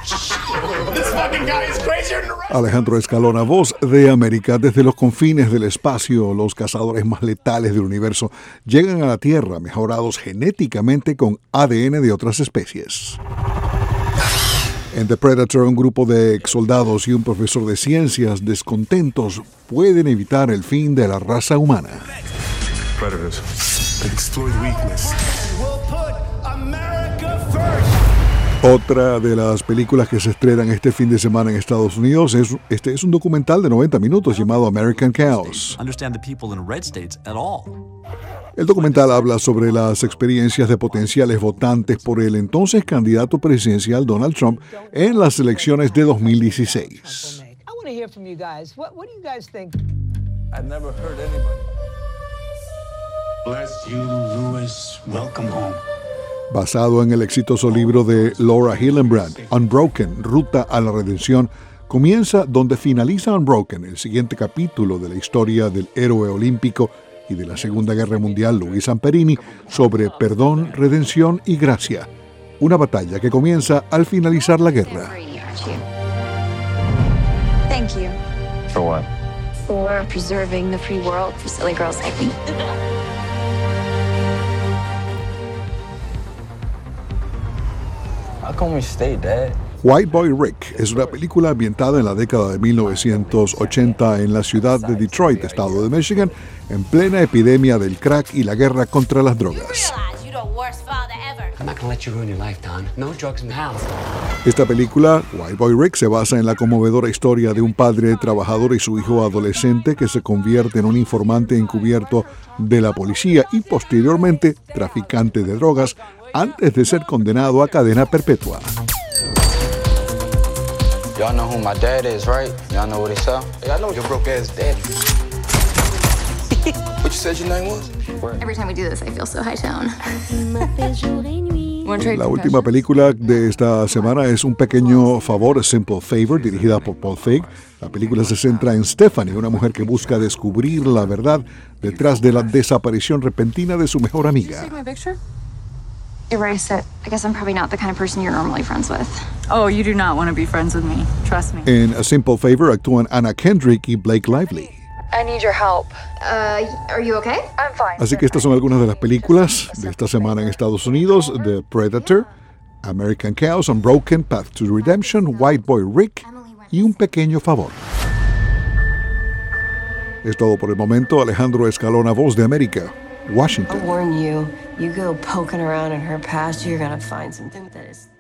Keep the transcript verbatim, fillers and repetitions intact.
Alejandro Escalona, voz de América. Desde los confines del espacio, los cazadores más letales del universo llegan a la Tierra mejorados genéticamente con A D N de otras especies. En The Predator, un grupo de exsoldados y un profesor de ciencias descontentos pueden evitar el fin de la raza humana. Predators, they exploit weakness. Otra de las películas que se estrenan este fin de semana en Estados Unidos es, este es un documental de noventa minutos llamado American Chaos. El documental habla sobre las experiencias de potenciales votantes por el entonces candidato presidencial Donald Trump en las elecciones de dos mil dieciséis. Bless you, Lewis. Welcome home. Basado en el exitoso libro de Laura Hillenbrand, Unbroken, Ruta a la Redención, comienza donde finaliza Unbroken, el siguiente capítulo de la historia del héroe olímpico y de la Segunda Guerra Mundial, Luis Zamperini, sobre perdón, redención y gracia. Una batalla que comienza al finalizar la guerra. Thank you. For what? For preserving the free world for silly girls like me. How come we stayed, Dad? White Boy Rick es una película ambientada en la década de mil novecientos ochenta en la ciudad de Detroit, estado de Michigan, en plena epidemia del crack y la guerra contra las drogas. Esta película, White Boy Rick, se basa en la conmovedora historia de un padre trabajador y su hijo adolescente que se convierte en un informante encubierto de la policía y posteriormente traficante de drogas antes de ser condenado a cadena perpetua. Y'all know who my dad is, right? Y'all know what he sell? Hey, I know your broke ass daddy. What you said your name was? Every time we do this, I feel so high tone. La última película de esta semana es Un Pequeño Favor, A Simple Favor, dirigida por Paul Feig. La película se centra en Stephanie, una mujer que busca descubrir la verdad detrás de la desaparición repentina de su mejor amiga. Erase it. I guess I'm probably not the kind of person you're normally friends with. Oh, you do not want to be friends with me. Trust me. En A Simple Favor actúan Anna Kendrick y Blake Lively. I need your help. Uh, are you okay? I'm fine. Así que estas son algunas de las películas de esta semana en Estados Unidos: The Predator, American Chaos, Unbroken, Path to Redemption, White Boy Rick y Un Pequeño Favor. Es todo por el momento. Alejandro Escalona, Voz de América, Washington. I'll warn you, you go poking around in her past, you're gonna find something that is